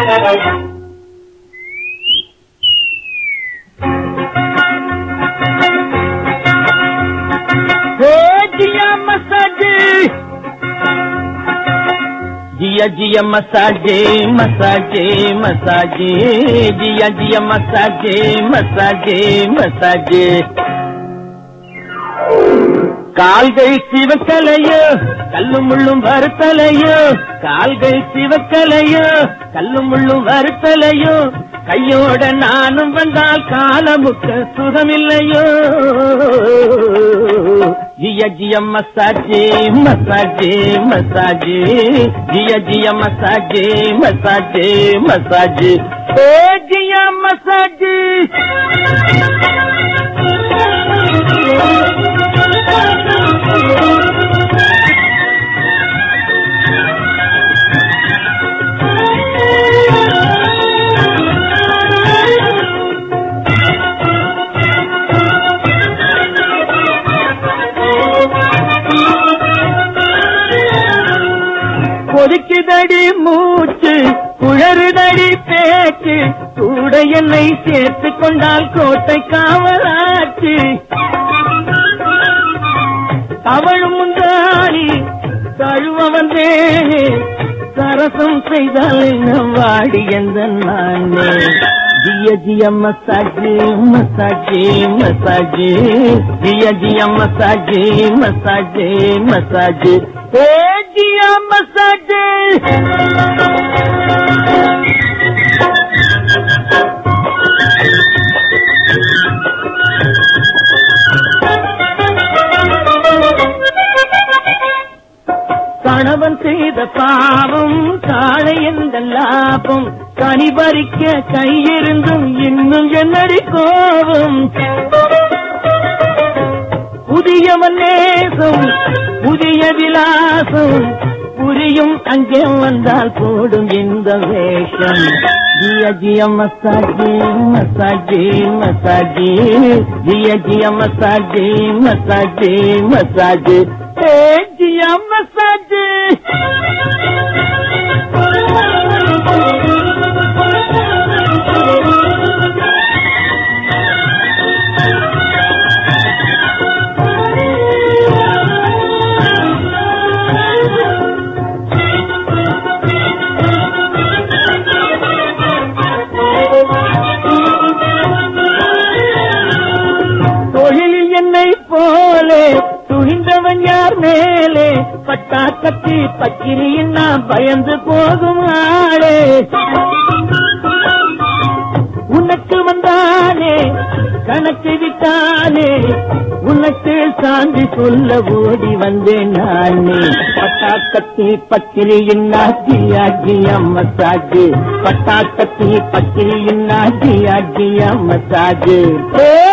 जिया जिया मसाजे मसाजे मसाजे जिया जिया मसाजे मसाजे मसाजे கால்கள் சிவக்கலையோ கல்லும் முள்ளும் வருத்தலையோ கால்கள் சிவக்கலையோ கல்லும் முள்ளும் வருத்தலையோ கையோட நானும் வந்தால் காலமுக்க சுகமில்லையோ ஜிய ஜிய மசாஜே மசாஜே மசாஜே ஜிய ஜிய மசாஜே மசாஜே மசாஜே ஓ ஜிய மசாஜே கொதிக்குதடி மூச்சு குழறுதடி பேச்சு கூட என்னை சேர்த்து கொண்டால் கோட்டை காவலாச்சு அவளும் முந்தாளி தழுவ வந்தேனே சரசம் செய்தால் என்ன வாடி எந்த நானே ஜிய ஜிய மசாஜே மசாஜே மசாஜே ஜிய ஜிய மசாஜே மசாஜே மசாஜே ஏ ஜிய மசாஜே கணவன் செய்த பாவம் காளை எந்த லாபம் கனி பறிக்க கையிருந்தும் இன்னும் என்னடி கோபம் புதியவன் நேசம் புதிய விலாசம் புரியும் அங்கே வந்தால் போடும் இந்த வேஷம் ஜிய ஜிய மசாஜே மசாஜே மசாஜே ஜிய ஜிய மசாஜே மசாஜே மசாஜே ஏ ஜிய மசாஜே துணிந்தவன் யார் மேலே பட்டா கத்தி பக்கிரியின் நான் பயந்து போகும் ஆளே உனக்கு வந்தானே கணக்கு விட்டானே உனக்கு சாந்தி சொல்ல ஓடி வந்தேன் நானே பட்டா கத்தி பக்கிரியின் ஜியா ஜியா மசாஜ் பட்டா கத்தி பக்கிரியின் ஜியா ஜியா மசாஜ்